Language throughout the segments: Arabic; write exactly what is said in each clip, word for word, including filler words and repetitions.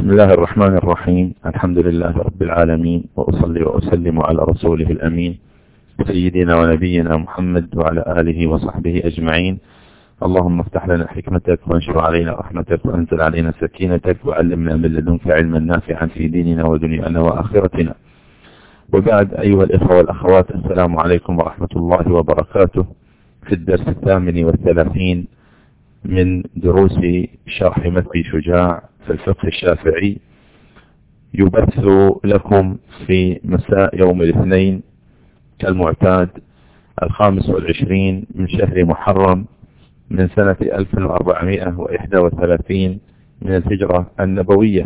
بسم الله الرحمن الرحيم. الحمد لله رب العالمين، وأصلي وأسلم على رسوله الأمين سيدنا ونبينا محمد وعلى آله وصحبه أجمعين. اللهم افتح لنا حكمتك وانشر علينا رحمتك وانزل علينا سكينتك وعلمنا من لدنك علما نافعا في ديننا ودنيانا وآخرتنا. وبعد، أيها الإخوة والأخوات، السلام عليكم ورحمة الله وبركاته. في الدرس الثامن والثلاثين من دروس شرح متن شجاع في الفقه الشافعي، يبث لكم في مساء يوم الاثنين كالمعتاد الخامس والعشرين من شهر محرم من سنة ألف وأربعمائة وإحدى وثلاثين من الهجرة النبوية.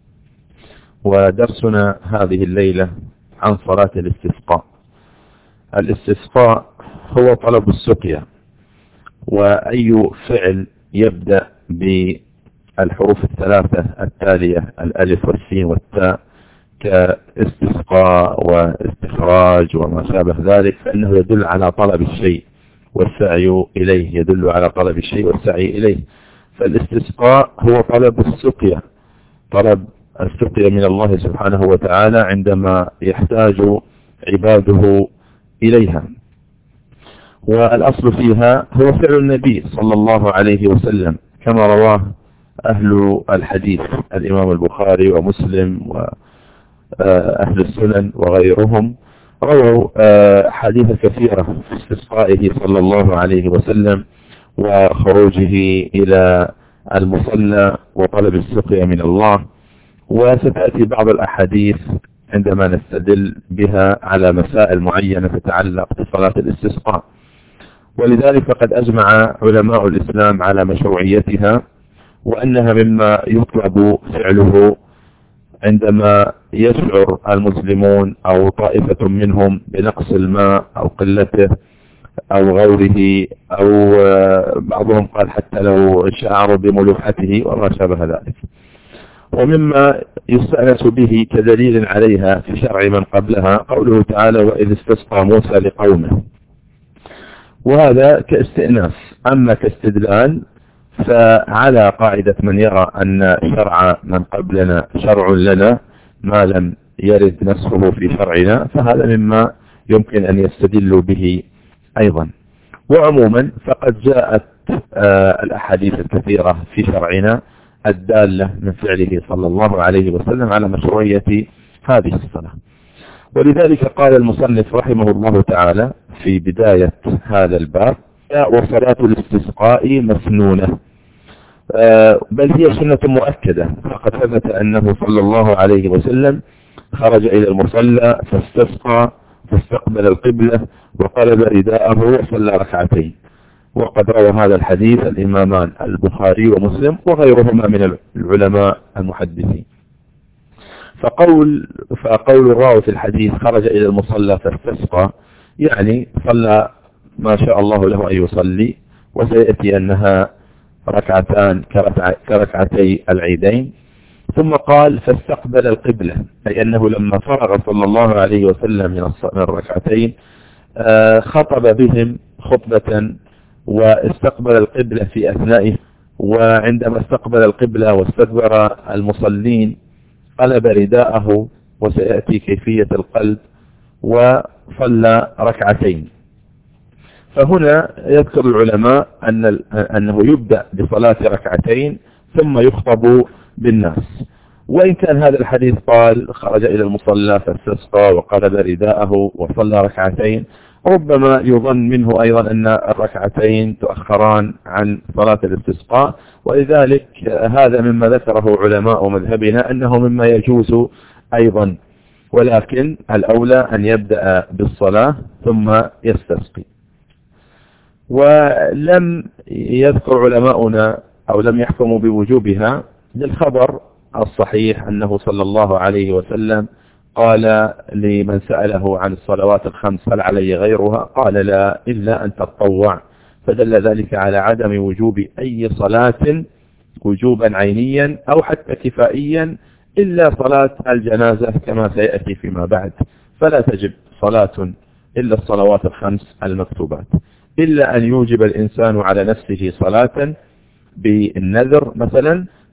ودرسنا هذه الليلة عن صلاة الاستسقاء. الاستسقاء هو طلب السقيا، وأي فعل يبدأ بالحروف الثلاثة التالية الألف والسين والتاء كاستسقاء واستخراج وما شابه ذلك فإنه يدل على طلب الشيء والسعي إليه، يدل على طلب الشيء والسعي إليه. فالاستسقاء هو طلب السقيا، طلب السقيا من الله سبحانه وتعالى عندما يحتاج عباده إليها. والأصل فيها هو فعل النبي صلى الله عليه وسلم كما رواه أهل الحديث، الإمام البخاري ومسلم وأهل السنن وغيرهم رووا حديث كثيرة في استسقائه صلى الله عليه وسلم وخروجه إلى المصلى وطلب السقيا من الله. وستأتي بعض الأحاديث عندما نستدل بها على مسائل معينة تتعلق بصلاة الاستسقاء. ولذلك فقد أجمع علماء الإسلام على مشروعيتها، وأنها مما يطلب فعله عندما يشعر المسلمون أو طائفة منهم بنقص الماء أو قلته أو غوره، أو بعضهم قال حتى لو شعروا بملوحته وما شابه ذلك. ومما يستأنس به كدليل عليها في شرع من قبلها قوله تعالى: وإذ استسقى موسى لقومه. وهذا كاستئناس. أما كاستدلال فعلى قاعدة من يرى أن شرع من قبلنا شرع لنا ما لم يرد نسخه في شرعنا، فهذا مما يمكن أن يستدلوا به أيضا. وعموما فقد جاءت آه الأحاديث الكثيرة في شرعنا الدالة من فعله صلى الله عليه وسلم على مشروعية هذه الصلاة. ولذلك قال المصنف رحمه الله تعالى في بداية هذا الباب: وصلاة الاستسقاء مسنونة، بل هي سنة مؤكدة. فقد ثبت أنه صلى الله عليه وسلم خرج إلى المصلى فاستسقى فاستقبل القبلة وقلب رداءه وصلى ركعتين. وقد روى هذا الحديث الإمامان البخاري ومسلم وغيرهما من العلماء المحدثين. فقول فقول الراوي في الحديث خرج إلى المصلى فاستسقى يعني صلى ما شاء الله له أن يصلي، وسيأتي أنها ركعتان كركعتي العيدين. ثم قال فاستقبل القبلة، أي أنه لما فرغ صلى الله عليه وسلم من الركعتين خطب بهم خطبة واستقبل القبلة في أثنائه. وعندما استقبل القبلة واستدبر المصلين قلب رداءه، وسيأتي كيفية القلب، وصلى ركعتين. فهنا يذكر العلماء أن أنه يبدأ بصلاة ركعتين ثم يخطب بالناس. وإن كان هذا الحديث قال خرج إلى المصلى فاستسقى وقلب رداءه وصلى ركعتين، ربما يظن منه أيضا أن الركعتين تؤخران عن صلاة الاستسقاء. ولذلك هذا مما ذكره علماء مذهبنا أنه مما يجوز أيضا، ولكن الأولى أن يبدأ بالصلاة ثم يستسقي. ولم يذكر علماؤنا أو لم يحكموا بوجوبها للخبر الصحيح أنه صلى الله عليه وسلم قال لمن سأله عن الصلوات الخمس هل علي غيرها؟ قال لا، إلا أن تتطوع. فدل ذلك على عدم وجوب أي صلاة وجوبا عينيا أو حتى كفائيا إلا صلاة الجنازة كما سيأتي فيما بعد. فلا تجب صلاة إلا الصلوات الخمس المكتوبات، إلا أن يوجب الإنسان على نفسه صلاة بالنذر مثلا،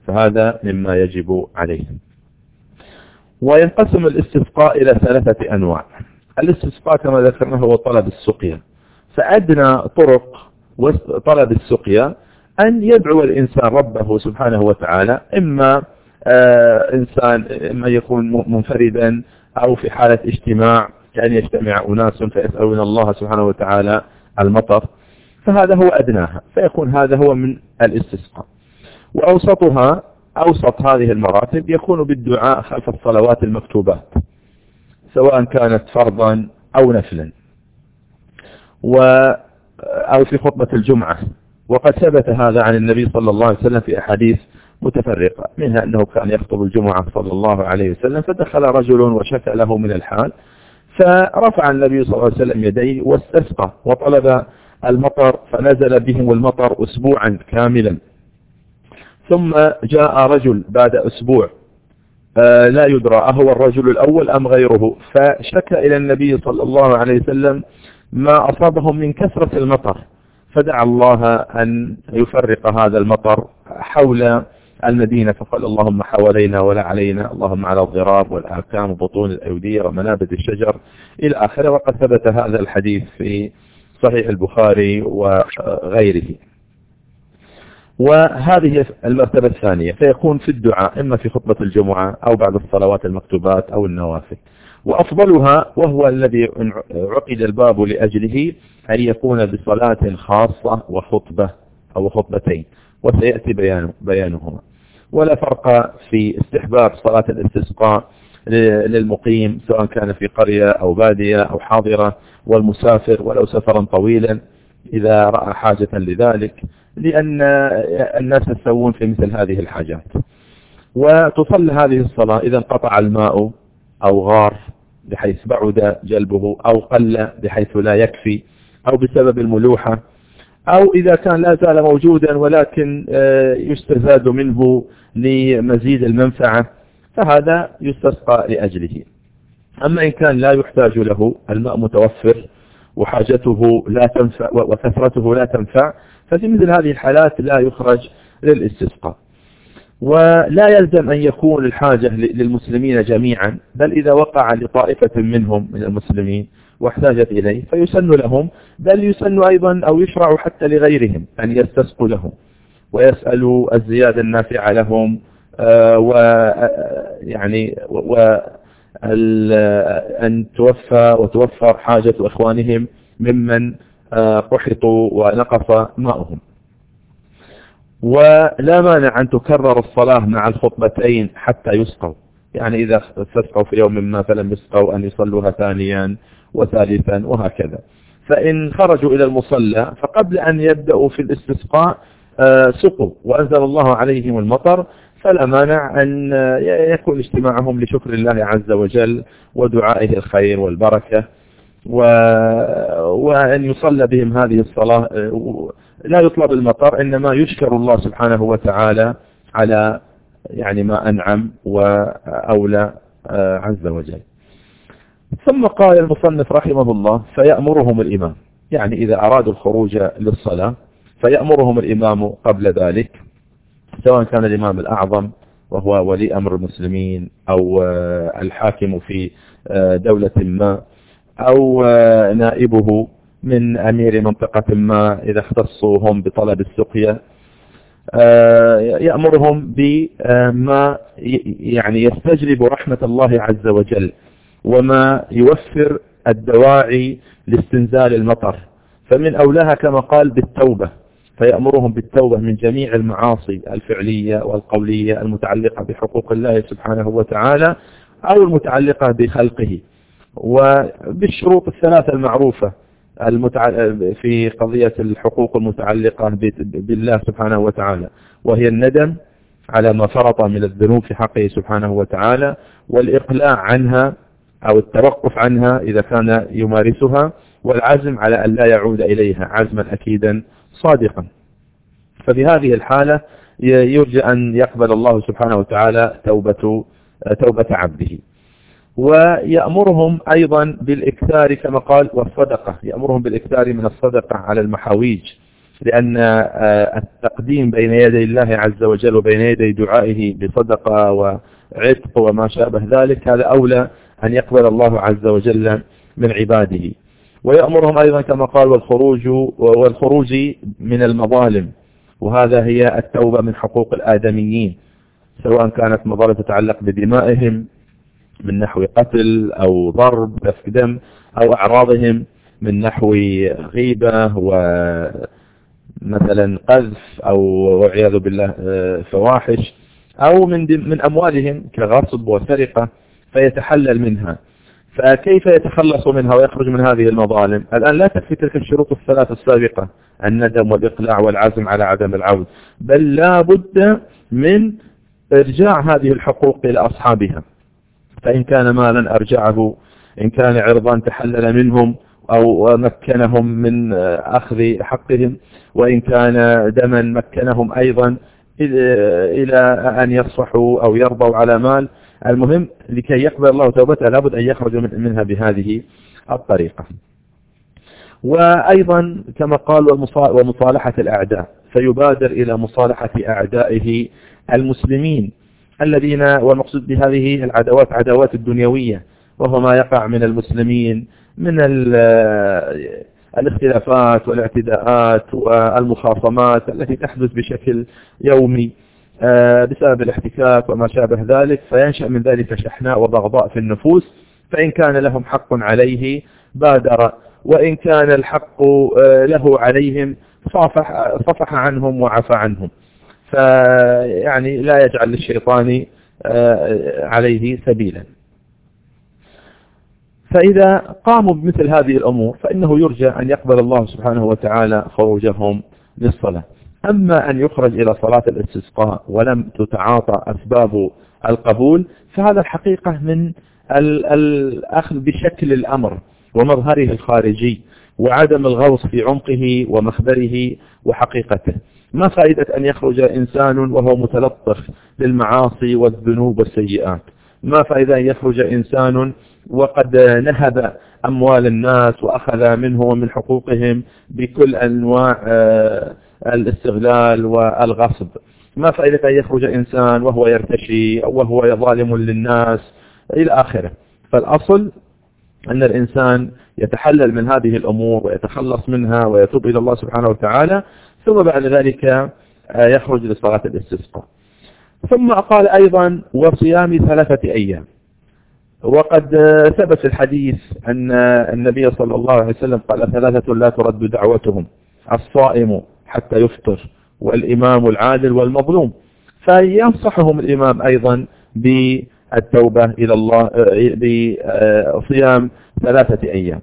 فهذا مما يجب عليهم. وينقسم الاستسقاء إلى ثلاثة أنواع. الاستسقاء كما ذكرنا هو طلب السقيا، فأدنى طرق طلب السقيا أن يدعو الإنسان ربه سبحانه وتعالى، إما آه إنسان إما يكون منفردا أو في حالة اجتماع، يعني يجتمع أناس فيسألون الله سبحانه وتعالى المطر، فهذا هو أدناها، فيكون هذا هو من الاستسقاء. وأوسطها أوسط هذه المراتب يكون بالدعاء خلف الصلوات المكتوبات، سواء كانت فرضا أو نفلا، و أو في خطبة الجمعة. وقد ثبت هذا عن النبي صلى الله عليه وسلم في أحاديث متفرقة، منها أنه كان يخطب الجمعة صلى الله عليه وسلم، فدخل رجل وشكى له من الحال، فرفع النبي صلى الله عليه وسلم يديه واستسقى وطلب المطر، فنزل بهم المطر أسبوعا كاملا. ثم جاء رجل بعد أسبوع لا يدرى أهو الرجل الأول أم غيره، فشكى إلى النبي صلى الله عليه وسلم ما أصابهم من كثرة المطر، فدعا الله أن يفرق هذا المطر حول المدينة، فقال اللهم حوالينا ولا علينا، اللهم على الضراب والآكام وبطون الأودية ومنابت الشجر إلى آخره. وقد ثبت هذا الحديث في صحيح البخاري وغيره. وهذه المرتبة الثانية، فيكون في الدعاء إما في خطبة الجمعة أو بعد الصلوات المكتوبات أو النوافل. وأفضلها وهو الذي عقد الباب لأجله أن يكون بصلاة خاصة وخطبة أو خطبتين، وسيأتي بيان بيانهما. ولا فرق في استحباب صلاة الاستسقاء للمقيم سواء كان في قرية أو بادية أو حاضرة، والمسافر ولو سفرا طويلا إذا رأى حاجة لذلك، لأن الناس يستوون في مثل هذه الحاجات. وتصلى هذه الصلاة إذا انقطع الماء أو غار بحيث بعد جلبه، أو قل بحيث لا يكفي، أو بسبب الملوحة، أو إذا كان لا زال موجودا ولكن يستزاد منه لمزيد المنفعة، فهذا يستسقى لأجله. أما إن كان لا يحتاج له، الماء متوفر وحاجته لا تنفع وكثرته لا تنفع، ففي مثل هذه الحالات لا يخرج للاستسقاء. ولا يلزم أن يكون الحاجة للمسلمين جميعا، بل إذا وقع لطائفة منهم من المسلمين واحتاجت إليه فيسن لهم، بل يسن أيضا أو يشرع حتى لغيرهم أن يستسقوا لهم ويسألوا الزيادة النافعة لهم، ويعني وأن توفى وتوفر حاجة إخوانهم ممن قحطوا ونقص ماؤهم. ولا مانع أن تكرر الصلاة مع الخطبتين حتى يسقوا، يعني إذا استسقوا في يوم ما فلم يسقوا أن يصلوها ثانيا وثالثا وهكذا. فإن خرجوا إلى المصلى فقبل أن يبدأوا في الاستسقاء سقوا وأنزل الله عليهم المطر، فلا مانع أن يكون اجتماعهم لشكر الله عز وجل ودعائه الخير والبركة، وأن يصلى بهم هذه الصلاة. لا يطلب المطر، إنما يشكر الله سبحانه وتعالى على يعني ما أنعم وأولى عز وجل. ثم قال المصنف رحمه الله فيأمرهم الإمام، يعني إذا أرادوا الخروج للصلاة فيأمرهم الإمام قبل ذلك، سواء كان الإمام الأعظم وهو ولي أمر المسلمين، أو الحاكم في دولة ما، أو نائبه من أمير منطقة ما إذا اختصوا هم بطلب السقيا. يأمرهم بما يعني يستجلب رحمة الله عز وجل، وما يوفر الدواعي لاستنزال المطر، فمن أولاها كما قال بالتوبة، فيأمرهم بالتوبة من جميع المعاصي الفعلية والقولية المتعلقة بحقوق الله سبحانه وتعالى أو المتعلقة بخلقه، وبالشروط الثلاثة المعروفة في قضية الحقوق المتعلقة بالله سبحانه وتعالى، وهي الندم على ما فرط من الذنوب في حقه سبحانه وتعالى، والإقلاع عنها أو التوقف عنها إذا كان يمارسها، والعزم على أن لا يعود إليها عزما أكيدا صادقا. ففي هذه الحالة يرجى أن يقبل الله سبحانه وتعالى توبة توبة عبده. ويأمرهم أيضا بالإكثار كما قال والصدقة، يأمرهم بالإكثار من الصدقة على المحاويج لأن التقديم بين يدي الله عز وجل وبين يدي دعائه بصدقة وعتق وما شابه ذلك هذا أولى أن يقبل الله عز وجل من عباده. ويأمرهم أيضا كما قال والخروج والخروج من المظالم، وهذا هي التوبة من حقوق الآدميين، سواء كانت مظالم تتعلق بدمائهم من نحو قتل أو ضرب سفك دم، أو أعراضهم من نحو غيبة ومثلا قذف أو والعياذ بالله فواحش، أو من من أموالهم كغصب وسرقة فيتحلل منها. فكيف يتخلص منها ويخرج من هذه المظالم؟ الآن لا تكفي تلك الشروط الثلاث السابقة، الندم والإقلاع والعزم على عدم العود، بل لا بد من إرجاع هذه الحقوق إلى أصحابها. فإن كان مالا أرجعه، إن كان عرضا تحلل منهم أو مكنهم من أخذ حقهم، وإن كان دما مكنهم أيضا إلى أن يصفحوا أو يرضوا على مال. المهم لكي يقبل الله توبته لابد أن يخرج منها بهذه الطريقة. وأيضا كما قال ومصالحة الأعداء، فيبادر إلى مصالحة أعدائه المسلمين الذين، والمقصود بهذه العداوات عداوات الدنيوية، وهو ما يقع من المسلمين من الاختلافات والاعتداءات والمخاصمات التي تحدث بشكل يومي بسبب الاحتكاك وما شابه ذلك، فينشأ من ذلك شحناء وبغضاء في النفوس. فإن كان لهم حق عليه بادر، وإن كان الحق له عليهم صفح, صفح عنهم وعفى عنهم، فيعني لا يجعل للشيطان عليه سبيلا. فإذا قاموا بمثل هذه الأمور فإنه يرجى أن يقبل الله سبحانه وتعالى خروجهم للصلاة. أما أن يخرج إلى صلاة الاستسقاء ولم تتعاطى أسباب القبول، فهذا الحقيقة من الأخذ بشكل الأمر ومظهره الخارجي وعدم الغوص في عمقه ومخبره وحقيقته. ما فائدة أن يخرج إنسان وهو متلطف بالمعاصي والذنوب والسيئات؟ ما فائدة أن يخرج إنسان وقد نهب أموال الناس وأخذ منه ومن حقوقهم بكل أنواع الاستغلال والغصب؟ ما فائدة أن يخرج إنسان وهو يرتشي أو وهو ظالم للناس إلى آخره؟ فالأصل أن الإنسان يتحلل من هذه الأمور ويتخلص منها ويتوب إلى الله سبحانه وتعالى، ثم بعد ذلك يخرج لصلاة الاستسقاء. ثم قال أيضا وصيام ثلاثة أيام. وقد ثبت الحديث أن النبي صلى الله عليه وسلم قال ثلاثة لا ترد دعوتهم: الصائم حتى يفطر، والإمام العادل، والمظلوم. فينصحهم الإمام أيضا بالتوبة إلى الله بصيام ثلاثة أيام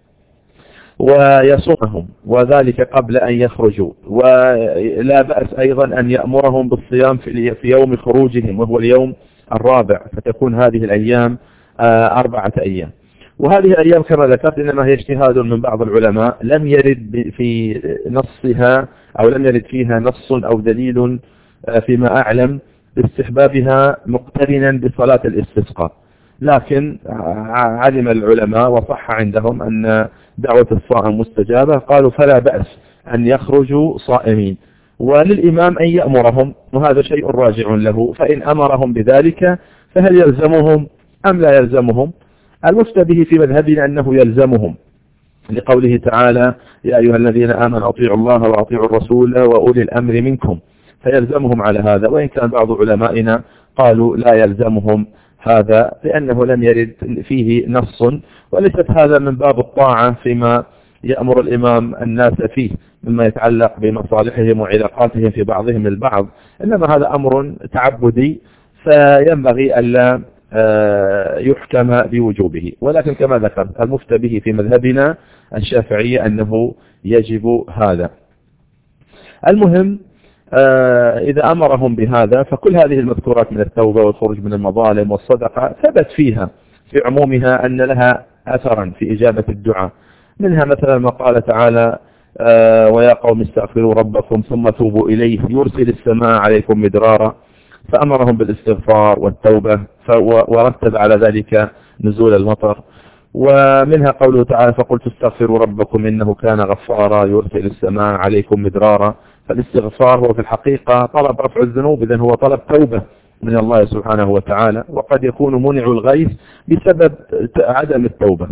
ويصومهم، وذلك قبل أن يخرجوا. ولا بأس أيضا أن يأمرهم بالصيام في يوم خروجهم وهو اليوم الرابع، فتكون هذه الأيام أربعة أيام. وهذه الأيام كما ذكرت إنما هي اجتهاد من بعض العلماء، لم يرد في نصها أو لم يرد فيها نص أو دليل فيما أعلم باستحبابها مقترنا بصلاة الاستسقاء، لكن علم العلماء وصح عندهم أن دعوة الصائم مستجابة، قالوا فلا بأس أن يخرجوا صائمين، وللإمام أن يأمرهم، وهذا شيء راجع له. فإن أمرهم بذلك فهل يلزمهم أم لا يلزمهم؟ المفتى به في مذهبنا أنه يلزمهم، لقوله تعالى: يا أيها الذين آمنوا أطيعوا الله وأطيعوا الرسول وأولي الأمر منكم، فيلزمهم على هذا. وإن كان بعض علمائنا قالوا لا يلزمهم هذا لأنه لم يرد فيه نص، وليست هذا من باب الطاعة فيما يأمر الإمام الناس فيه مما يتعلق بمصالحهم وعلاقاتهم في بعضهم البعض، إنما هذا أمر تعبدي فينبغي ألا يحكم بوجوبه. ولكن كما ذكرت المفتى به في مذهبنا الشافعية أنه يجب هذا. المهم إذا أمرهم بهذا فكل هذه المذكورات من التوبة والخروج من المظالم والصدقة ثبت فيها في عمومها أن لها أثرا في إجابة الدعاء. منها مثلا ما قال تعالى: ويا قوم استغفروا ربكم ثم توبوا إليه يرسل السماء عليكم مدرارا، فأمرهم بالاستغفار والتوبة ورتب على ذلك نزول المطر. ومنها قوله تعالى فقلت استغفروا ربكم إنه كان غفارا يرسل السماء عليكم مدرارا. فالاستغفار هو في الحقيقة طلب رفع الذنوب، إذن هو طلب توبة من الله سبحانه وتعالى، وقد يكون منع الغيث بسبب عدم التوبة.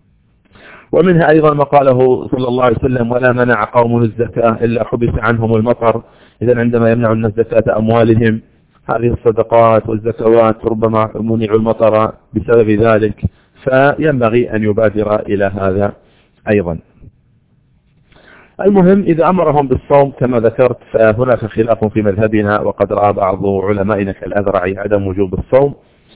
ومنها أيضا ما قاله صلى الله عليه وسلم ولا منع قوم الزكاة إلا حبس عنهم المطر. إذن عندما يمنع الناس زكاة أموالهم هذه الصدقات والزكوات ربما منع المطر بسبب ذلك، فينبغي أن يبادر إلى هذا أيضا. المهم إذا أمرهم بالصوم كما ذكرت فهناك خلاف في مذهبنا، وقد رأى بعض علمائنا كالأذرعي عدم وجوب الصوم،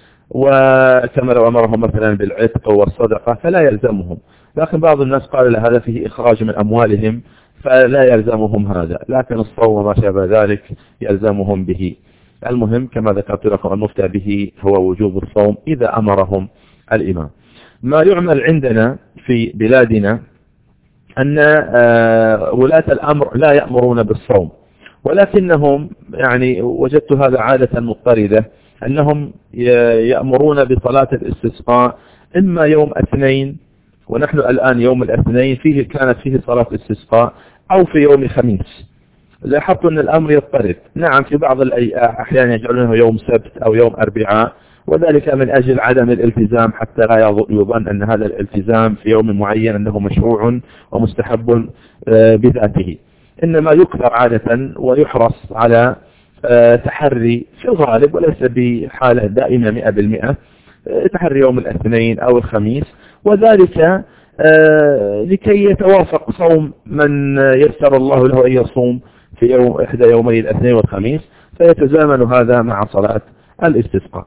وكما لو أمرهم مثلا بالعتق والصدقة فلا يلزمهم، لكن بعض الناس قال هذا فيه إخراج من أموالهم فلا يلزمهم هذا، لكن الصوم وما شابه ذلك يلزمهم به. المهم كما ذكرت لكم المفتى به هو وجوب الصوم إذا أمرهم الإمام. ما يعمل عندنا في بلادنا أن ولاة الأمر لا يأمرون بالصوم، ولكنهم يعني وجدت هذا عادة مضطردة أنهم يأمرون بصلاة الاستسقاء إما يوم اثنين، ونحن الآن يوم الاثنين فيه كانت فيه صلاة الاستسقاء، أو في يوم خميس. لاحظت أن الأمر يضطرد. نعم في بعض الأحيان يجعلونه يوم سبت أو يوم أربعاء، وذلك من أجل عدم الالتزام حتى لا يظن أن هذا الالتزام في يوم معين أنه مشروع ومستحب بذاته، إنما يكثر عادة ويحرص على تحري في الغالب وليس بحالة دائمة مئة بالمئة تحري يوم الاثنين أو الخميس، وذلك لكي يتوافق صوم من يسر الله له أن يصوم في يوم إحدى يومي الاثنين والخميس، فيتزامن هذا مع صلاة الاستسقاء.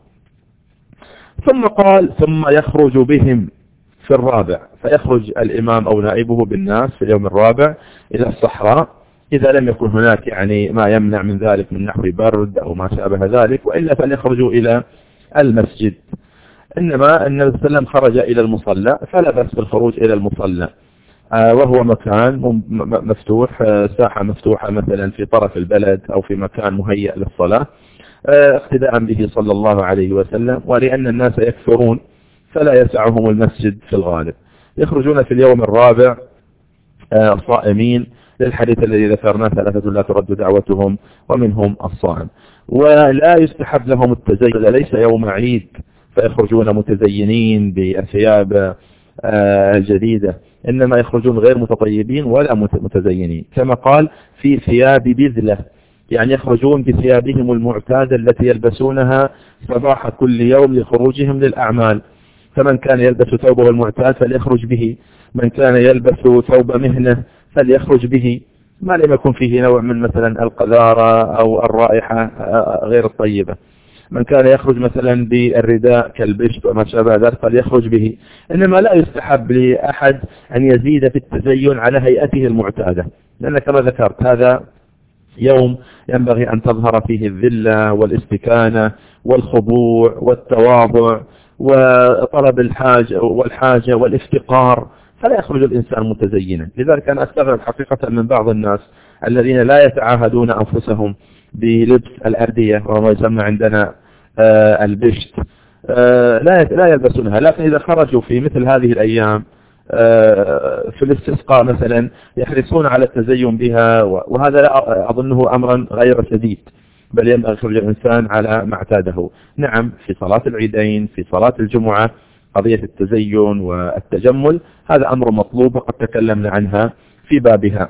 ثم قال ثم يخرج بهم في الرابع، فيخرج الإمام أو نائبه بالناس في اليوم الرابع إلى الصحراء إذا لم يكن هناك يعني ما يمنع من ذلك من نحو برد أو ما شابه ذلك، وإلا فليخرجوا إلى المسجد. إنما النبي صلى الله عليه وسلم خرج إلى المصلى فلا بأس بالخروج إلى المصلى، وهو مكان مفتوح، ساحة مفتوحة مثلا في طرف البلد أو في مكان مهيأ للصلاة، اقتداء به صلى الله عليه وسلم، ولأن الناس يكثرون فلا يسعهم المسجد في الغالب. يخرجون في اليوم الرابع صائمين للحديث الذي ذكرناه ثلاثة لا ترد دعوتهم ومنهم الصائم. ولا يستحب لهم التزين، ليس يوم عيد فيخرجون متزينين بأثياب جديدة، إنما يخرجون غير متطيبين ولا متزينين، كما قال في ثياب بذلة، يعني يخرجون بثيابهم المعتادة التي يلبسونها صباح كل يوم لخروجهم للأعمال. فمن كان يلبس ثوبه المعتاد فليخرج به، من كان يلبس ثوب مهنة فليخرج به، ما لم يكن فيه نوع من مثلا القذارة أو الرائحة غير الطيبة. من كان يخرج مثلا بالرداء كالبشت وما شابه ذلك فليخرج به، إنما لا يستحب لأحد أن يزيد في التزين على هيئته المعتادة، لأن كما ذكرت هذا يوم ينبغي أن تظهر فيه الذلة والاستكانة والخضوع والتواضع وطلب الحاجة والحاجة والافتقار، فلا يخرج الإنسان متزينا. لذلك أنا أستغرب حقيقة من بعض الناس الذين لا يتعاهدون أنفسهم بلبس الأردية وما يسمى عندنا آه البشت، آه لا لا يلبسونها، لكن إذا خرجوا في مثل هذه الأيام آه في الاستسقاء مثلا يحرصون على التزين بها، وهذا لا أظنه أمرا غير سديد، بل ينبغي يخرج الإنسان على ما اعتاده. نعم في صلاة العيدين في صلاة الجمعة قضية التزين والتجمل هذا أمر مطلوب وقد تكلمنا عنها في بابها.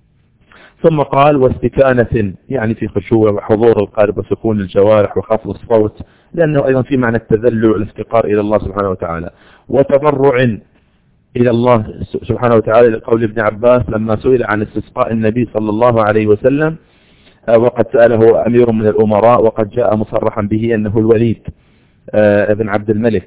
ثم قال واستكانة، يعني في خشوع وحضور القلب وسكون الجوارح وخفض الصوت، لأنه أيضا في معنى التذلل والافتقار إلى الله سبحانه وتعالى، وتضرع إلى الله سبحانه وتعالى، لقول ابن عباس لما سئل عن استسقاء النبي صلى الله عليه وسلم وقد سأله أمير من الأمراء وقد جاء مصرحا به أنه الوليد ابن عبد الملك،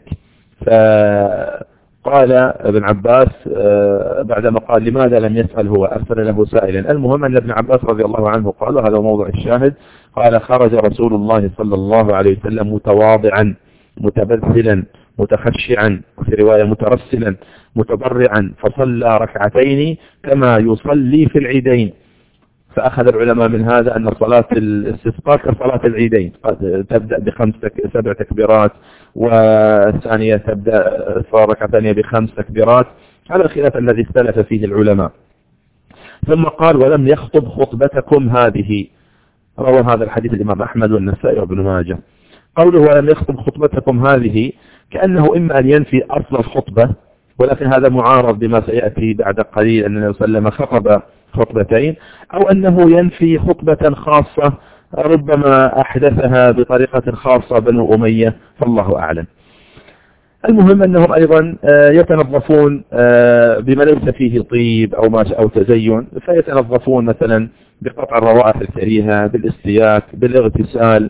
فقال ابن عباس بعدما قال لماذا لم يسأل هو أرسل له سائلا. المهم أن ابن عباس رضي الله عنه قال، هذا موضع الشاهد، قال خرج رسول الله صلى الله عليه وسلم متواضعا متبذلا متخشعا، وفي رواية مترسلا متضرعا، فصلى ركعتين كما يصلي في العيدين، فأخذ العلماء من هذا أن صلاة الاستسقاء كصلاة العيدين، تبدأ بخمس سبع تكبيرات، والثانية تبدأ ركعة ثانية بخمس تكبيرات، على الخلاف الذي اختلف فيه العلماء. ثم قال ولم يخطب خطبتكم هذه، روى هذا الحديث الإمام أحمد والنسائي وابن ماجه. قوله ولم يخطب خطبتكم هذه كأنه إما أن ينفي أصل الخطبة، ولكن هذا معارض بما سيأتي بعد قليل أن النبي صلى الله عليه وسلم خطب خطبتين، أو أنه ينفي خطبة خاصة ربما أحدثها بطريقة خاصة بنو أمية، فالله أعلم. المهم أنهم أيضا يتنظفون بما ليس فيه طيب أو ما أو تزين، فيتنظفون مثلا بقطع الروائح الكريهة، بالاستياك، بالاغتسال،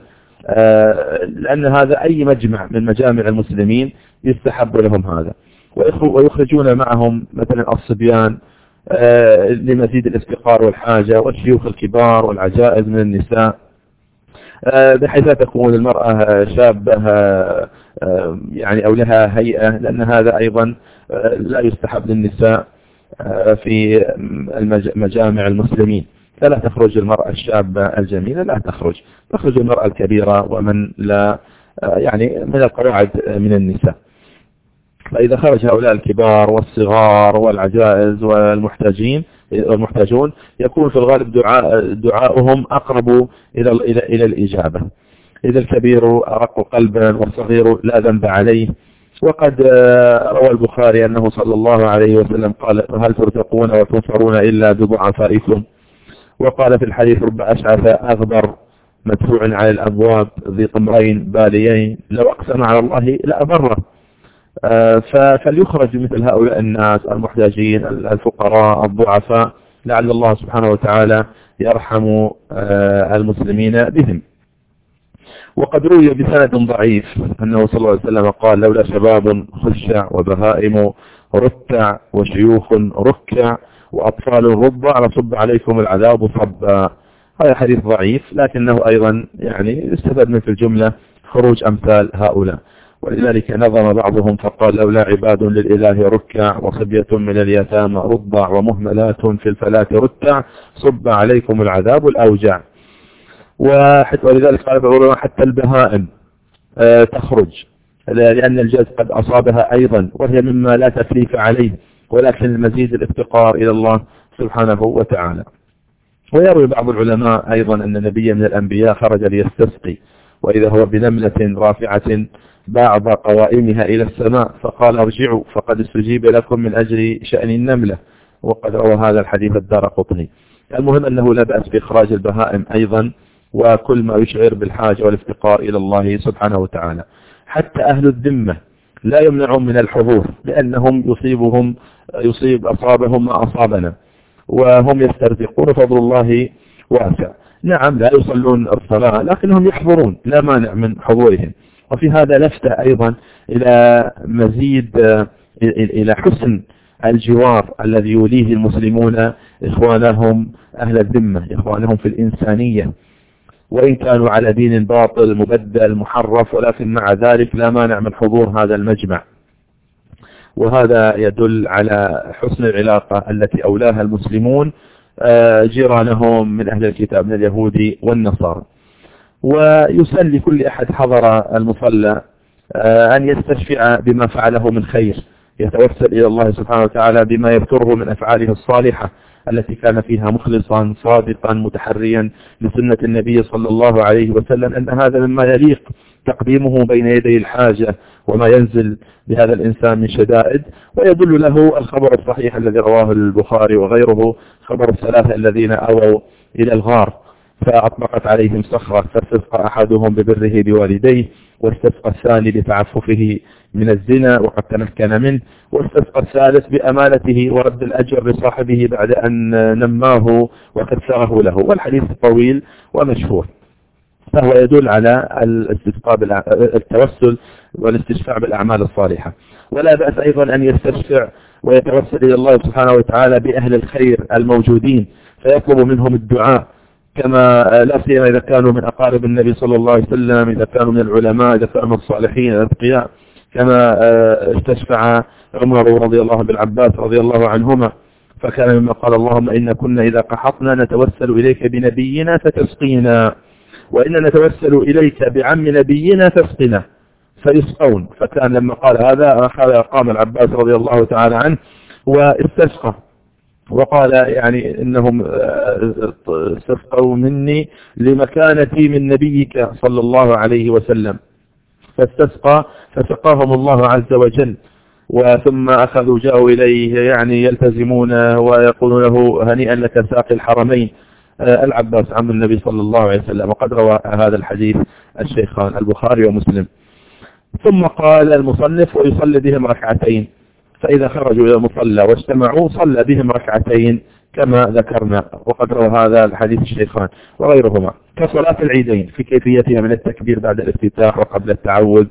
لأن هذا أي مجمع من مجامع المسلمين يستحب لهم هذا. ويخرجون معهم مثلا الصبيان لمزيد الافتقار والحاجة، والشيوخ الكبار والعجائز من النساء، بحيث تكون المرأة شابة يعني أو لها هيئة، لأن هذا أيضا لا يستحب للنساء في مجامع المسلمين. فلا تخرج المرأة الشابة الجميلة، لا تخرج، تخرج المرأة الكبيرة ومن لا يعني من القواعد من النساء. فإذا خرج هؤلاء الكبار والصغار والعجائز والمحتاجين والمحتاجون يكون في الغالب دعاء دعاؤهم أقرب إلى إلى إلى الإجابة. إذا الكبير أرق قلبا والصغير لا ذنب عليه. وقد روى البخاري أنه صلى الله عليه وسلم قال هل ترزقون وتنصرون إلا بضعفائكم. وقال في الحديث رب أشعث أغبر مدفوع على الأبواب ذي طمرين باليين لو أقسم على الله لأبره. فليخرج مثل هؤلاء الناس المحتاجين الفقراء الضعفاء، لعل الله سبحانه وتعالى يرحم المسلمين بهم. وقد روي بسند ضعيف أنه صلى الله عليه وسلم قال لولا شباب خشع وبهائم رتع وشيوخ ركع وأطفال رضع لصب عليكم العذاب صبا. هذا حديث ضعيف، لكنه أيضا يعني يستفاد من في الجملة خروج أمثال هؤلاء. ولذلك نظم بعضهم فقال لولا عباد للإله ركع وصبية من اليتامى رضع ومهملات في الفلاة رتع صب عليكم العذاب الأوجع. ولذلك قال بعضهم حتى البهائم تخرج، لأن الجهد قد أصابها أيضا وهي مما لا تكليف عليه، ولكن المزيد الافتقار إلى الله سبحانه وتعالى. ويروي بعض العلماء أيضا أن نبيا من الأنبياء خرج ليستسقي وإذا هو بنملة رافعة بعض قوائمها إلى السماء فقال ارجعوا فقد استجيب لكم من أجل شأن النملة. وقد روى هذا الحديث الدارقطني. المهم أنه لا بأس بإخراج البهائم أيضا، وكل ما يشعر بالحاجة والافتقار إلى الله سبحانه وتعالى. حتى أهل الذمة لا يمنعون من الحضور، لأنهم يصيبهم يصيب أصابهم ما أصابنا، وهم يسترزقون فضل الله واسع. نعم لا يصلون الصلاة لكنهم يحضرون، لا مانع من حضورهم. وفي هذا لفتة أيضا إلى مزيد إلى حسن الجوار الذي يوليه المسلمون إخوانهم أهل الذمة، إخوانهم في الإنسانية، وإن كانوا على دين باطل مبدل محرف، ولكن مع ذلك لا مانع من حضور هذا المجمع. وهذا يدل على حسن العلاقة التي أولاها المسلمون جيرانهم من أهل الكتاب من اليهود والنصارى. ويسأل لكل أحد حضر المصلى أن يستشفع بما فعله من خير، يتوسل إلى الله سبحانه وتعالى بما يذكره من أفعاله الصالحة التي كان فيها مخلصا صادقا متحريا لسنة النبي صلى الله عليه وسلم، أن هذا مما يليق تقديمه بين يدي الحاجة وما ينزل بهذا الإنسان من شدائد. ويدل له الخبر الصحيح الذي رواه البخاري وغيره، خبر الثلاثة الذين أووا إلى الغار فأطبقت عليهم صخرة فاستسقى أحدهم ببره بوالديه، واستسقى الثاني بتعففه من الزنا وقد تمكن منه، واستسقى الثالث بأمانته ورد الأجر لصاحبه بعد أن نماه وقد سره له. والحديث طويل ومشهور، فهو يدل على الاستسقاء التوسل والاستشفاع بالأعمال الصالحة. ولا بأس أيضا أن يستشفع ويتوسل إلى الله سبحانه وتعالى بأهل الخير الموجودين فيطلب منهم الدعاء، كما لا سيما إذا كانوا من أقارب النبي صلى الله عليه وسلم، إذا كانوا من العلماء، إذا كانوا من الصالحين الأتقياء، كما استشفع عمر رضي الله بالعباس رضي الله عنهما فكان مما قال اللهم إن كنا إذا قحطنا نتوسل إليك بنبينا فتسقينا، وإن نتوسل إليك بعم نبينا فاسقنا فيسقون. فكان لما قال هذا قام العباس رضي الله تعالى عنه واستسقى وقال يعني إنهم استسقوا مني لمكانتي من نبيك صلى الله عليه وسلم، فاستسقى فسقاهم الله عز وجل. وثم أخذوا جاءوا إليه يعني يلتزمونه ويقولون له هنيئا لك ساقي الحرمين العباس عم النبي صلى الله عليه وسلم. وقد روى هذا الحديث الشيخان البخاري ومسلم. ثم قال المصنف ويصلي بهم ركعتين، فإذا خرجوا إلى المصلى واجتمعوا صلى بهم ركعتين كما ذكرنا. وقد روى هذا الحديث الشيخان وغيرهما. كصلاة العيدين في كيفيتها من التكبير بعد الافتتاح وقبل التعوذ،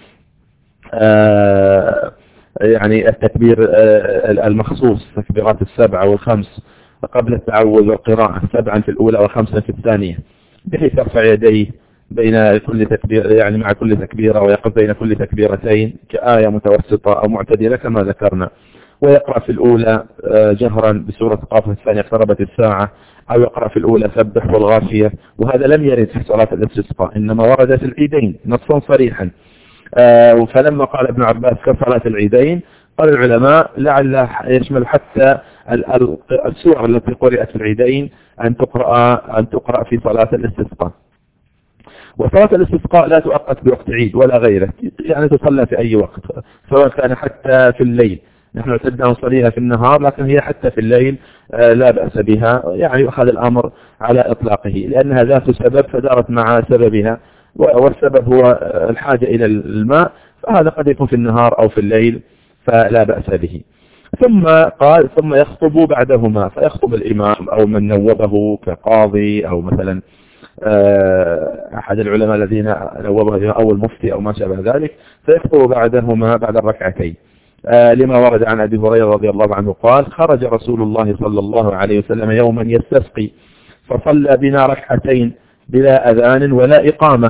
آه يعني التكبير آه المخصوص تكبيرات السبعة والخمس قبل التعوذ والقراءة، سبعا في الأولى وخمسا في الثانية، بحيث يرفع يديه بين كل تكبير يعني مع كل تكبيرة، ويقف بين كل تكبيرتين كآية متوسطة أو معتدلة كما ذكرنا، ويقرأ في الأولى جهرا بسورة قاف، الثانية اقتربت الساعة، أو يقرأ في الأولى سبح والغاشية. وهذا لم يرد في صلاة الاستسقاء، إنما ورد في العيدين نصا صريحا. فلما قال ابن عباس كصلاة العيدين قال العلماء لعل يشمل حتى السور التي قرأت في العيدين أن تقرأ أن تقرأ في صلاة الاستسقاء. وصلاة الاستسقاء لا تؤقت بوقت عيد ولا غيره، يعني تصلى في أي وقت، سواء كان حتى في الليل. نحن اعتدنا نصليها في النهار، لكن هي حتى في الليل لا بأس بها، يعني يؤخذ الأمر على إطلاقه لأنها ذات سبب فدارت مع سببها، والسبب هو الحاجة إلى الماء، فهذا قد يكون في النهار أو في الليل فلا بأس به. ثم قال ثم يخطب بعدهما، فيخطب الإمام أو من نوبه كقاضي أو مثلا أحد العلماء الذين نوبه أو المفتي أو ما شابه ذلك، فيخطب بعدهما بعد الركعتين، لما ورد عن أبي هريرة رضي الله عنه قال خرج رسول الله صلى الله عليه وسلم يوما يستسقي فصلى بنا ركعتين بلا أذان ولا إقامة،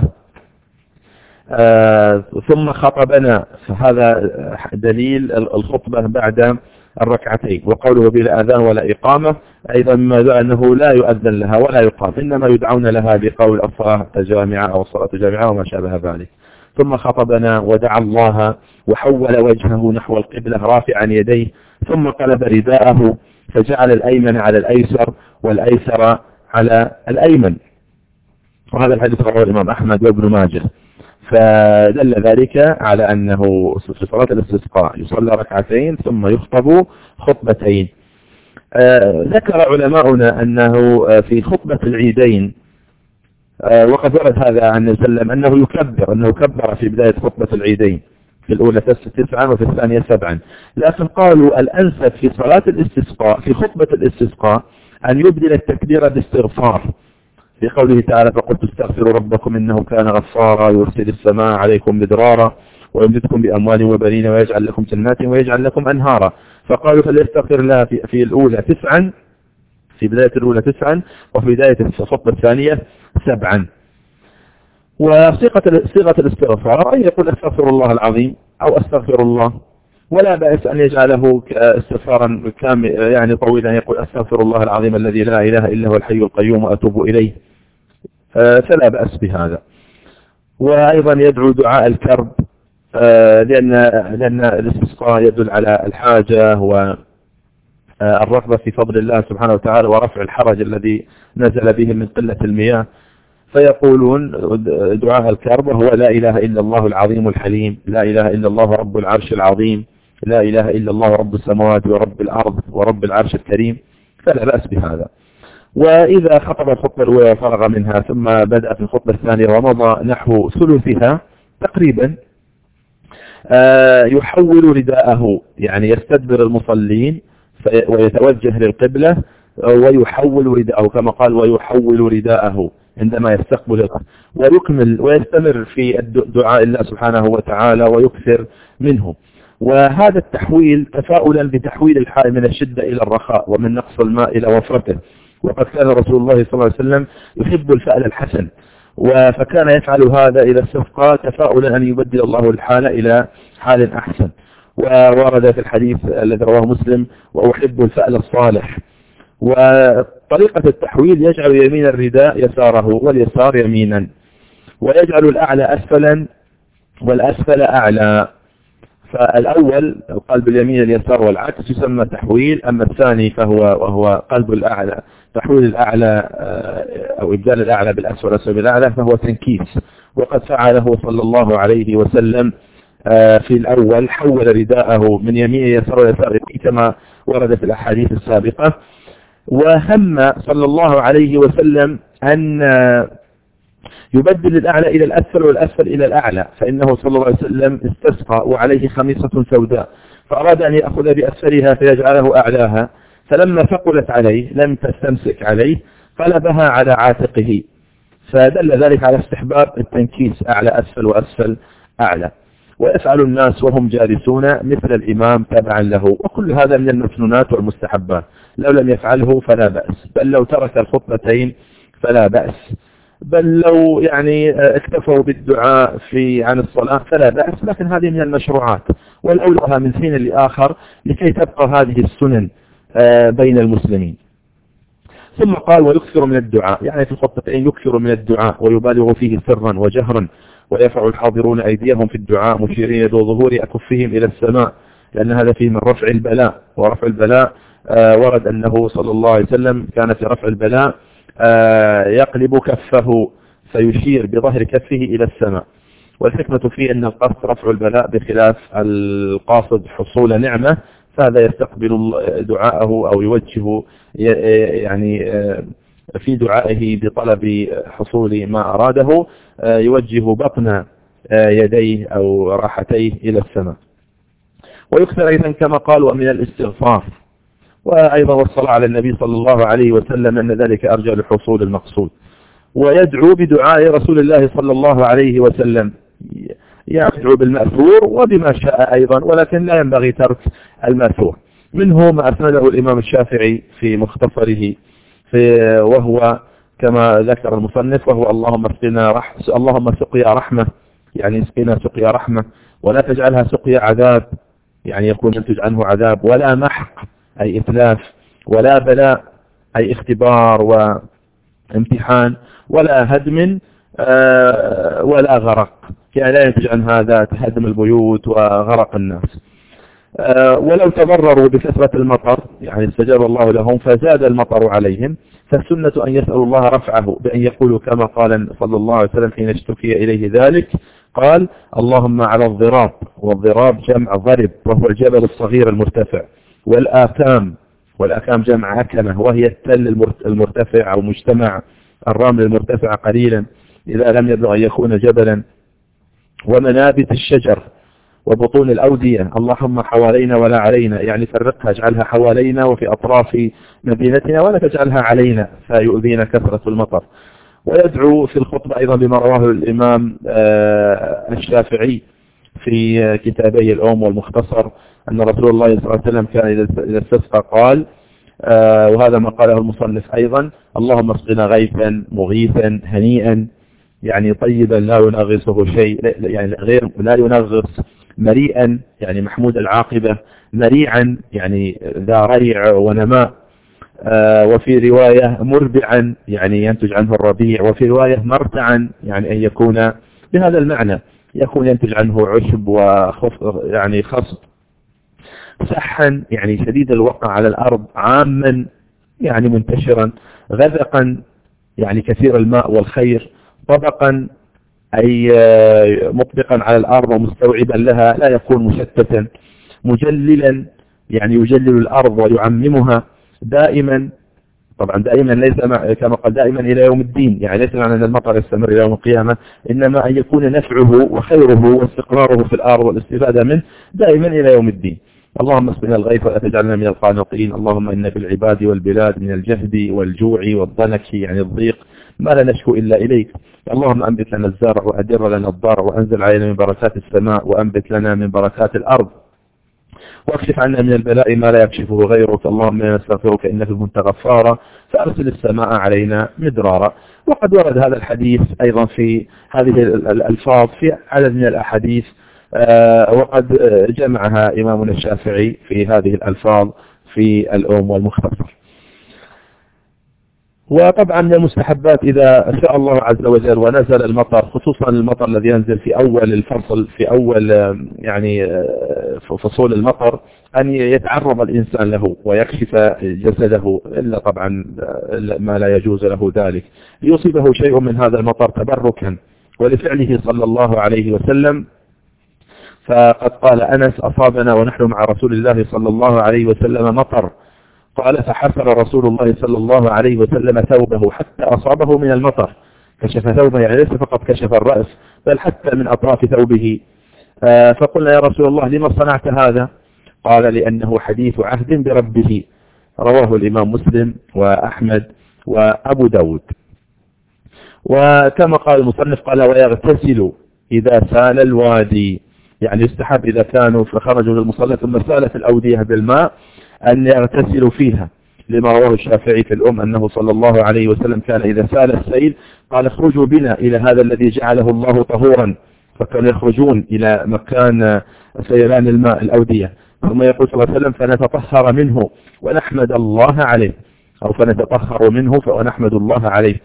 آه ثم خطبنا. فهذا دليل الخطبة بعد الركعتين. وقوله بلا أذان ولا إقامة أيضا ما دعا أنه لا يؤذن لها ولا يقام، إنما يدعون لها بقول الصلاة جامعة أو الصلاة جامعة وما شابه ذلك. ثم خطبنا ودعا الله وحول وجهه نحو القبلة رافعا يديه، ثم قلب رداءه فجعل الأيمن على الأيسر والأيسر على الأيمن. وهذا الحديث رواه الإمام أحمد وابن ماجه. فدل ذلك على أنه في صلاة الاستسقاء يصلى ركعتين ثم يخطب خطبتين. آه ذكر علماؤنا أنه في خطبة العيدين آه وقد ورد هذا عن النبي صلى الله عليه وسلم أنه يكبر أنه كبر في بداية خطبة العيدين، في الأولى تسعا وفي الثانية سبعا، لكن قالوا الأنسب في صلاة الاستسقاء في خطبة الاستسقاء أن يبدل التكبير باستغفار، في قوله تعالى فقلت استغفروا ربكم إنه كان غفارا يرسل السماء عليكم مدرارا ويمددكم بأموال وبنين ويجعل لكم جنات ويجعل لكم أنهارا. فقالوا فليستغفر الله في, في الأولى تسعا، في بداية الأولى تسعا، وفي بداية الخطبة الثانية سبعا. وصيغة صيغة الاستغفار أن يقول استغفر الله العظيم أو استغفر الله، ولا بأس أن يجعله استغفارا كامل يعني طويلا، يقول استغفر الله العظيم الذي لا إله إلا هو الحي القيوم وأتوب إليه، فلا بأس بهذا. وأيضا يدعو دعاء الكرب، لأن لأن الاستسقاء يدل على الحاجة والرغبة في فضل الله سبحانه وتعالى ورفع الحرج الذي نزل به من قلة المياه، فيقولون دعاء الكرب هو لا إله إلا الله العظيم الحليم، لا إله إلا الله رب العرش العظيم، لا إله إلا الله رب السماوات ورب الأرض ورب العرش الكريم، فلا بأس بهذا. وإذا خطب الخطبة الأولى فرغ منها ثم بدأ في الخطبة الثانية ومضى نحو ثلثها تقريبا، يحول رداءه، يعني يستدبر المصلين ويتوجه للقبلة ويحول رداءه كما قال ويحول رداءه عندما يستقبل الأرض، ويكمل ويستمر في الدعاء الله سبحانه وتعالى ويكثر منه. وهذا التحويل تفاؤلا بتحويل الحال من الشدة إلى الرخاء ومن نقص الماء إلى وفرته، وقد كان رسول الله صلى الله عليه وسلم يحب الفأل الحسن، فكان يفعل هذا إلى السفقة تفاؤلا أن يبدل الله الحال إلى حال أحسن. وورد في الحديث الذي رواه مسلم وأحب الفأل الصالح. وطريقة التحويل يجعل يمين الرداء يساره واليسار يمينا، ويجعل الأعلى أسفلا والأسفل أعلى. فالأول قلب اليمين اليسار والعكس يسمى تحويل، أما الثاني فهو وهو قلب الأعلى تحويل الأعلى أو إبدال الأعلى بالأسفل والأسفل بالأعلى فهو تنكيس، وقد فعله صلى الله عليه وسلم في الأول، حول رداءه من يمين يسار ويسار كما ورد في الأحاديث السابقة. وهم صلى الله عليه وسلم أن يبدل الأعلى إلى الأسفل والأسفل إلى الأعلى، فإنه صلى الله عليه وسلم استسقى وعليه خميصة سوداء، فأراد أن يأخذ بأسفلها فيجعله أعلاها، فلما ثقلت عليه لم تستمسك عليه قلبها على عاتقه، فدل ذلك على استحباب التنكيس أعلى أسفل وأسفل أعلى. ويفعل الناس وهم جالسون مثل الإمام تبعا له، وكل هذا من المسنونات والمستحبات، لو لم يفعله فلا بأس، بل لو ترك الخطبتين فلا بأس، بل لو يعني اكتفوا بالدعاء في عن الصلاة فلا بأس، لكن هذه من المشروعات والأولى من حين لآخر لكي تبقى هذه السنن بين المسلمين. ثم قال ويكثر من الدعاء، يعني في الخطبتين يكثر من الدعاء ويبالغ فيه سرا وجهرا، ويرفع الحاضرون أيديهم في الدعاء مشيرين بظهور أكفهم إلى السماء، لأن هذا فيه من رفع البلاء، ورفع البلاء آه ورد أنه صلى الله عليه وسلم كان في رفع البلاء آه يقلب كفه فيشير بظهر كفه إلى السماء. والحكمة فيه أن القصد رفع البلاء بخلاف القاصد حصول نعمة، فهذا يستقبل دعاءه أو يوجه يعني في دعائه بطلب حصول ما أراده، يوجه بطن يديه أو راحتيه إلى السماء. ويكثر أيضا كما قال ومن الاستغفار، وأيضا والصلاة على النبي صلى الله عليه وسلم أن ذلك أرجى لحصول المقصود. ويدعو بدعاء رسول الله صلى الله عليه وسلم، يدعو بالمأثور وبما شاء أيضا، ولكن لا ينبغي ترك المأثور. منه ما أسنده الإمام الشافعي في مختصره في وهو كما ذكر المصنف، وهو اللهم اسقنا رح اللهم سقيا رحمة، يعني اسقنا سقيا رحمة، ولا تجعلها سقيا عذاب، يعني يكون ينتج عنه عذاب، ولا محق أي إتلاف، ولا بلاء أي اختبار وامتحان، ولا هدم آه ولا غرق، يعني لا ينتج عن هذا هدم البيوت وغرق الناس. آه ولو تضرروا بكثرة المطر، يعني استجاب الله لهم فزاد المطر عليهم، فالسنة أن يسألوا الله رفعه بأن يقولوا كما قال صلى الله عليه وسلم حين اشتكي إليه ذلك، قال اللهم على الضراب، والضراب جمع ضرب وهو الجبل الصغير المرتفع، والآكام، والآكام جمع أكمة وهي التل المرتفع أو مجتمع الرمل المرتفع قليلا إذا لم يبلغ أن يكون جبلا، ومنابت الشجر، وبطون الأودية، اللهم حوالينا ولا علينا، يعني فرقها اجعلها حوالينا وفي أطراف مدينتنا ولا تجعلها علينا فيؤذينا كثرة المطر. ويدعو في الخطبة أيضا بما رواه الإمام الشافعي في كتابي الأم والمختصر أن رسول الله صلى الله عليه وسلم كان إذا استسقى قال، وهذا ما قاله المصنف أيضا، اللهم اسقنا غيثا مغيثا هنيئا، يعني طيبا لا ينغصه شيء، يعني غير لا ينغص، مريئا يعني محمود العاقبة، مريعا يعني ذا ريع ونماء، آه وفي رواية مربعا يعني ينتج عنه الربيع، وفي رواية مرتعا يعني أن يكون بهذا المعنى، يكون ينتج عنه عشب وخصب يعني خصب، سحا يعني شديد الوقع على الأرض، عاما يعني منتشرا، غذقا يعني كثير الماء والخير، طبقا أي مطبقا على الأرض ومستوعبا لها لا يكون مشتتا، مجللا يعني يجلل الأرض ويعممها، دائما، طبعا دائما ليس كما قال دائما إلى يوم الدين، يعني ليس معنى أن المطر يستمر إلى يوم القيامة، إنما أن يكون نفعه وخيره واستقراره في الأرض والاستفادة منه دائما إلى يوم الدين. اللهم اسقنا الغيث ولا تجعلنا من القانطين، اللهم إن بالعباد والبلاد من الجهد والجوع والضنك يعني الضيق ما لا نشكو إلا إليك، اللهم أنبت لنا الزرع وأدر لنا الضرع، وأنزل علينا من بركات السماء وأنبت لنا من بركات الأرض، واكشف عنا من البلاء ما لا يكشفه غيرك، اللهم إنا نستغفرك إنك كنت غفارا فأرسل السماء علينا مدرارا. وقد ورد هذا الحديث أيضا في هذه الألفاظ في عدد من الأحاديث وقد جمعها إمامنا الشافعي في هذه الألفاظ في الأم والمختصر. وطبعا من المستحبات إذا شاء الله عز وجل ونزل المطر، خصوصا المطر الذي ينزل في أول الفصل في أول يعني فصول المطر، أن يتعرض الإنسان له ويكشف جسده، إلا طبعا ما لا يجوز له ذلك، ليصيبه شيء من هذا المطر تبركا ولفعله صلى الله عليه وسلم. فقد قال أنس: أصابنا ونحن مع رسول الله صلى الله عليه وسلم مطر، قال فحسر رسول الله صلى الله عليه وسلم ثوبه حتى أصابه من المطر، كشف ثوبه يعني ليس فقط كشف الرأس بل حتى من أطراف ثوبه. فقلنا: يا رسول الله لما صنعت هذا؟ قال: لأنه حديث عهد بربه. رواه الإمام مسلم وأحمد وأبو داود. وكما قال المصنف قال: ويغتسل إذا سال الوادي، يعني يستحب إذا كانوا فخرجوا للمصلى ثم سالت الأودية بالماء أن يغتسلوا فيها، لما رواه الشافعي في الأم أنه صلى الله عليه وسلم كان إذا سال السيل قال: اخرجوا بنا إلى هذا الذي جعله الله طهورا، فكانوا يخرجون إلى مكان سيلان الماء الأودية، ثم يقول صلى الله عليه وسلم: فنتطهر منه ونحمد الله عليه، أو فنتطهر منه ونحمد الله عليه.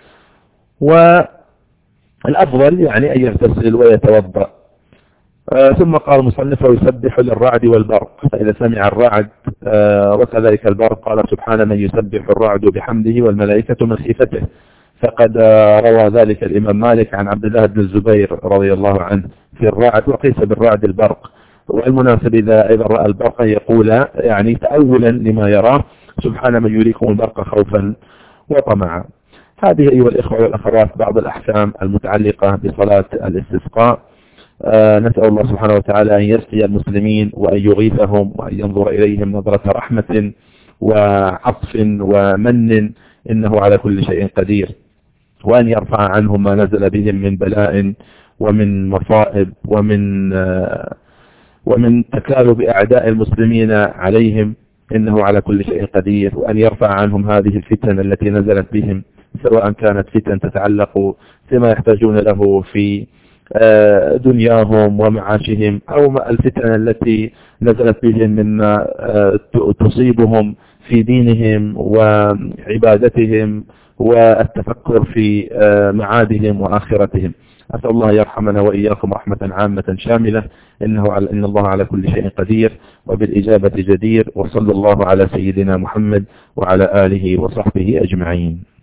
والأفضل يعني أن يغتسل ويتوضأ. آه ثم قال المصنف: ويسبح للرعد والبرق، فإذا سمع الرعد آه وكذلك البرق قال: سبحان من يسبح الرعد بحمده والملائكة من خيفته. فقد آه روى ذلك الإمام مالك عن عبد الله بن الزبير رضي الله عنه في الرعد، وقيس بالرعد البرق. والمناسب إذا إذا رأى البرق يقول يعني تأولا لما يراه: سبحان من يريكم البرق خوفا وطمعا. هذه أيها الإخوة والأخوات بعض الأحكام المتعلقة بصلاة الاستسقاء. آه نسأل الله سبحانه وتعالى أن يسقي المسلمين وأن يغيثهم وأن ينظر إليهم نظرة رحمة وعطف ومن، إنه على كل شيء قدير، وأن يرفع عنهم ما نزل بهم من بلاء ومن مصائب ومن آه ومن تكالب أعداء المسلمين عليهم، إنه على كل شيء قدير، وأن يرفع عنهم هذه الفتن التي نزلت بهم، سواء كانت فتن تتعلق فيما يحتاجون له في دنياهم ومعاشهم، أو الفتن التي نزلت بهم مما تصيبهم في دينهم وعبادتهم والتفكر في معادهم وآخرتهم. أسأل الله يرحمنا وإياكم رحمة عامة شاملة، إنه على إن الله على كل شيء قدير وبالإجابة جدير. وصلى الله على سيدنا محمد وعلى آله وصحبه أجمعين.